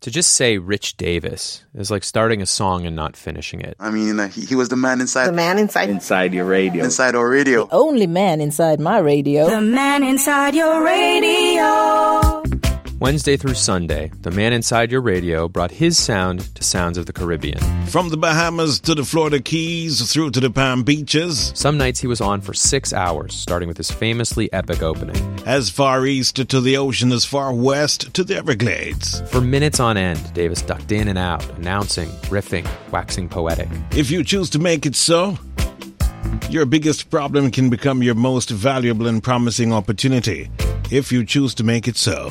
To just say Rich Davis is like starting a song and not finishing it. I mean, he was the man inside. The man inside. Inside your radio. Inside our radio. The only man inside my radio. The man inside your radio. Wednesday through Sunday, the man inside your radio brought his sound to Sounds of the Caribbean. From the Bahamas to the Florida Keys, through to the Palm Beaches. Some nights he was on for 6 hours, starting with his famously epic opening. As far east to the ocean, as far west to the Everglades. For minutes on end, Davis ducked in and out, announcing, riffing, waxing poetic. If you choose to make it so, your biggest problem can become your most valuable and promising opportunity. If you choose to make it so.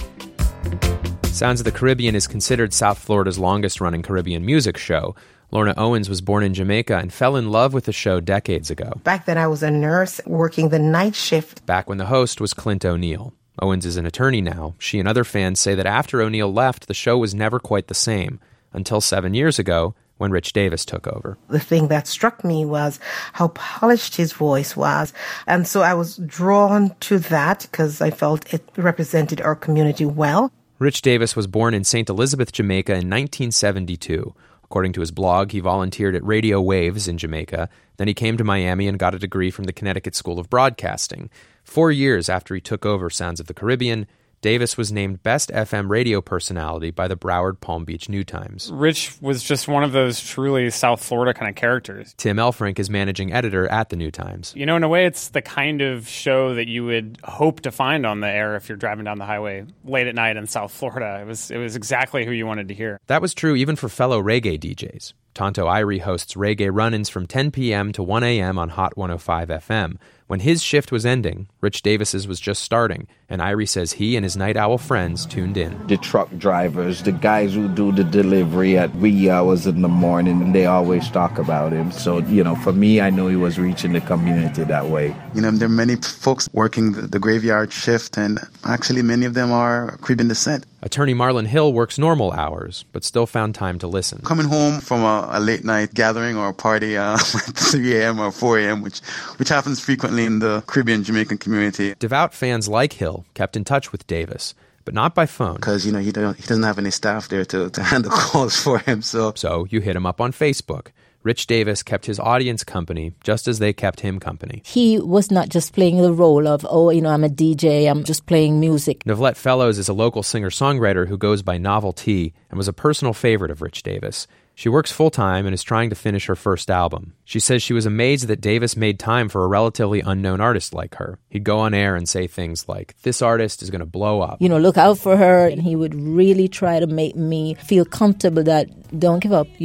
Sounds of the Caribbean is considered South Florida's longest-running Caribbean music show. Lorna Owens was born in Jamaica and fell in love with the show decades ago. Back then I was a nurse working the night shift. Back when the host was Clint O'Neill. Owens is an attorney now. She and other fans say that after O'Neill left, the show was never quite the same, until 7 years ago, when Rich Davis took over. The thing that struck me was how polished his voice was. And so I was drawn to that because I felt it represented our community well. Rich Davis was born in St. Elizabeth, Jamaica in 1972. According to his blog, he volunteered at Radio Waves in Jamaica. Then he came to Miami and got a degree from the Connecticut School of Broadcasting. 4 years after he took over Sounds of the Caribbean, Davis was named Best FM Radio Personality by the Broward Palm Beach New Times. Rich was just one of those truly South Florida kind of characters. Tim Elfrink is managing editor at the New Times. You know, in a way, it's the kind of show that you would hope to find on the air if you're driving down the highway late at night in South Florida. It was exactly who you wanted to hear. That was true even for fellow reggae DJs. Tonto Irie hosts reggae run-ins from 10 p.m. to 1 a.m. on Hot 105 FM. When his shift was ending, Rich Davis's was just starting, and Irie says he and his night owl friends tuned in. The truck drivers, the guys who do the delivery at wee hours in the morning, they always talk about him. So, for me, I know he was reaching the community that way. There are many folks working the graveyard shift, and actually many of them are Caribbean descent. Attorney Marlon Hill works normal hours, but still found time to listen. Coming home from a late night gathering or a party at 3 a.m. or 4 a.m., which happens frequently in the Caribbean Jamaican community. Devout fans like Hill kept in touch with Davis, but not by phone. Because, he doesn't have any staff there to handle calls for him. So you hit him up on Facebook. Rich Davis kept his audience company just as they kept him company. He was not just playing the role of, I'm a DJ, I'm just playing music. Novlette Fellows is a local singer-songwriter who goes by Novel T and was a personal favorite of Rich Davis. She works full-time and is trying to finish her first album. She says she was amazed that Davis made time for a relatively unknown artist like her. He'd go on air and say things like, this artist is going to blow up. Look out for her. And he would really try to make me feel comfortable that don't give up.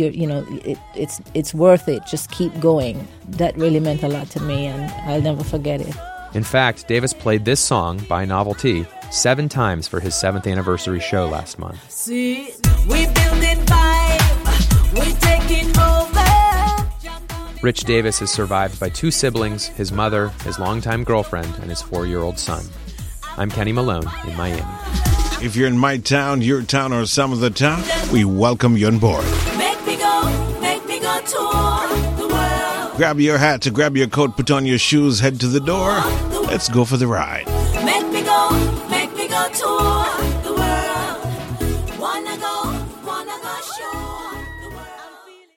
It's worth it. Just keep going. That really meant a lot to me, and I'll never forget it. In fact, Davis played this song by Novel T 7 times for his 7th anniversary show last month. See, we building vibe, we taking over. Rich Davis is survived by 2 siblings, his mother, his longtime girlfriend, and his 4-year-old son. I'm Kenny Malone in Miami. If you're in my town, your town, or some of the town, we welcome you on board. Make me go tour the world. Grab your hat, grab your coat, put on your shoes, head to the door. Let's go for the ride. Make me go tour